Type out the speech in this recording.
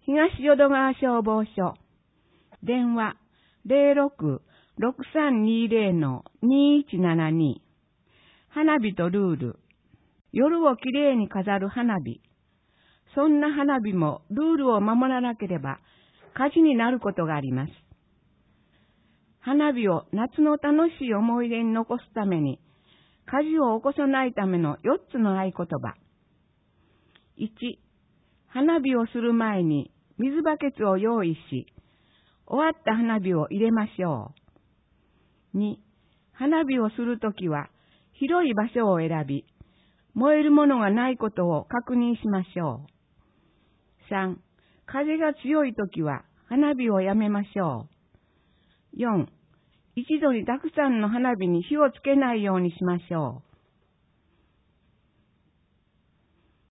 東淀川消防署。電話06-6320-2172。花火とルール。夜をきれいに飾る花火。そんな花火もルールを守らなければ火事になることがあります。花火を夏の楽しい思い出に残すために、火事を起こさないための4つの合言葉。1、花火をする前に水バケツを用意し、終わった花火を入れましょう。2、花火をするときは広い場所を選び、燃えるものがないことを確認しましょう。3、風が強いときは花火をやめましょう。4、一度にたくさんの花火に火をつけないようにしましょう。